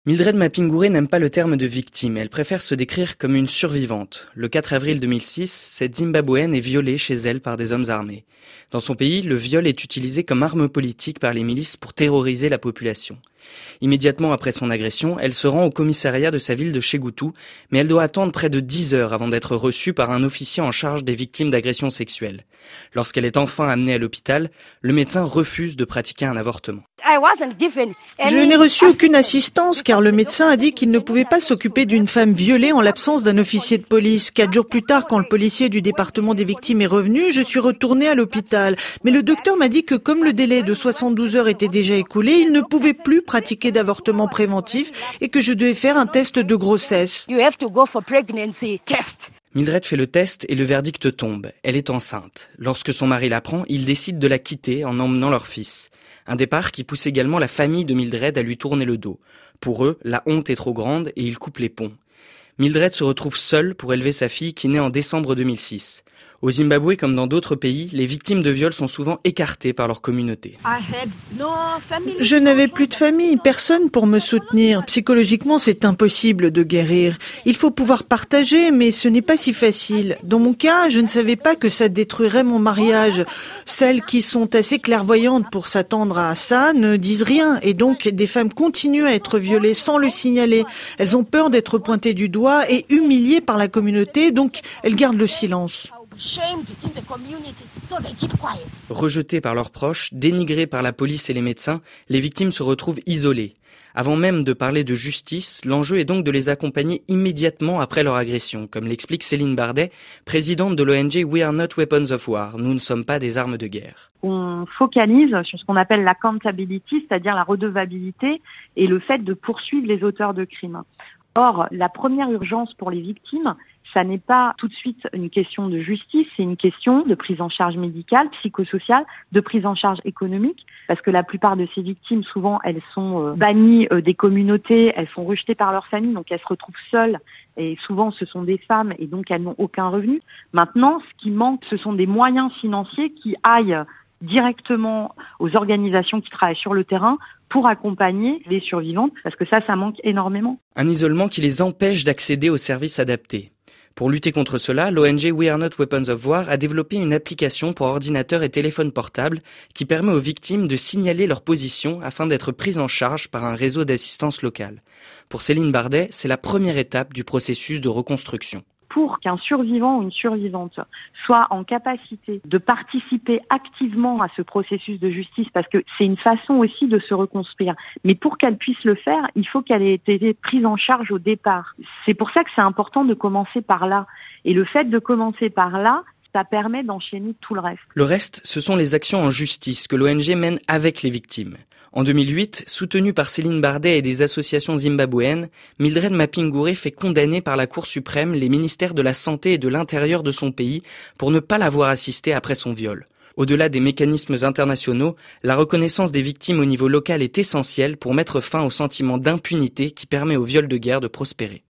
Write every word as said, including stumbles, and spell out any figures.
Mildred Mapinguré n'aime pas le terme de victime, elle préfère se décrire comme une survivante. Le quatre avril deux mille six, cette Zimbabwéenne est violée chez elle par des hommes armés. Dans son pays, le viol est utilisé comme arme politique par les milices pour terroriser la population. Immédiatement après son agression, elle se rend au commissariat de sa ville de Chegutu, mais elle doit attendre près de dix heures avant d'être reçue par un officier en charge des victimes d'agressions sexuelles. Lorsqu'elle est enfin amenée à l'hôpital, le médecin refuse de pratiquer un avortement. Je n'ai reçu aucune assistance car le médecin a dit qu'il ne pouvait pas s'occuper d'une femme violée en l'absence d'un officier de police. Quatre jours plus tard, quand le policier du département des victimes est revenu, je suis retournée à l'hôpital. Mais le docteur m'a dit que comme le délai de soixante-douze heures était déjà écoulé, il ne pouvait plus pratiquer d'avortement préventif et que je devais faire un test de grossesse. Mildred fait le test et le verdict tombe. Elle est enceinte. Lorsque son mari l'apprend, il décide de la quitter en emmenant leur fils. Un départ qui pousse également la famille de Mildred à lui tourner le dos. Pour eux, la honte est trop grande et ils coupent les ponts. Mildred se retrouve seule pour élever sa fille qui naît en décembre deux mille six. Au Zimbabwe, comme dans d'autres pays, les victimes de viol sont souvent écartées par leur communauté. Je n'avais plus de famille, personne pour me soutenir. Psychologiquement, c'est impossible de guérir. Il faut pouvoir partager, mais ce n'est pas si facile. Dans mon cas, je ne savais pas que ça détruirait mon mariage. Celles qui sont assez clairvoyantes pour s'attendre à ça ne disent rien. Et donc, des femmes continuent à être violées sans le signaler. Elles ont peur d'être pointées du doigt et humiliées par la communauté, donc elles gardent le silence. Rejetées par leurs proches, dénigrées par la police et les médecins, les victimes se retrouvent isolées. Avant même de parler de justice, l'enjeu est donc de les accompagner immédiatement après leur agression, comme l'explique Céline Bardet, présidente de l'O N G We Are Not Weapons of War. Nous ne sommes pas des armes de guerre. On focalise sur ce qu'on appelle l'accountability, c'est-à-dire la redevabilité et le fait de poursuivre les auteurs de crimes. Or, la première urgence pour les victimes, ça n'est pas tout de suite une question de justice, c'est une question de prise en charge médicale, psychosociale, de prise en charge économique, parce que la plupart de ces victimes, souvent, elles sont bannies des communautés, elles sont rejetées par leur famille, donc elles se retrouvent seules, et souvent ce sont des femmes, et donc elles n'ont aucun revenu. Maintenant, ce qui manque, ce sont des moyens financiers qui aillent directement aux organisations qui travaillent sur le terrain pour accompagner les survivantes, parce que ça, ça manque énormément. Un isolement qui les empêche d'accéder aux services adaptés. Pour lutter contre cela, l'O N G We Are Not Weapons of War a développé une application pour ordinateur et téléphone portable qui permet aux victimes de signaler leur position afin d'être prises en charge par un réseau d'assistance locale. Pour Céline Bardet, c'est la première étape du processus de reconstruction. Pour qu'un survivant ou une survivante soit en capacité de participer activement à ce processus de justice, parce que c'est une façon aussi de se reconstruire, mais pour qu'elle puisse le faire, il faut qu'elle ait été prise en charge au départ. C'est pour ça que c'est important de commencer par là. Et le fait de commencer par là, ça permet d'enchaîner tout le reste. Le reste, ce sont les actions en justice que l'O N G mène avec les victimes. En deux mille huit, soutenue par Céline Bardet et des associations zimbabwéennes, Mildred Mapinguré fait condamner par la Cour suprême les ministères de la Santé et de l'Intérieur de son pays pour ne pas l'avoir assistée après son viol. Au-delà des mécanismes internationaux, la reconnaissance des victimes au niveau local est essentielle pour mettre fin au sentiment d'impunité qui permet au viol de guerre de prospérer.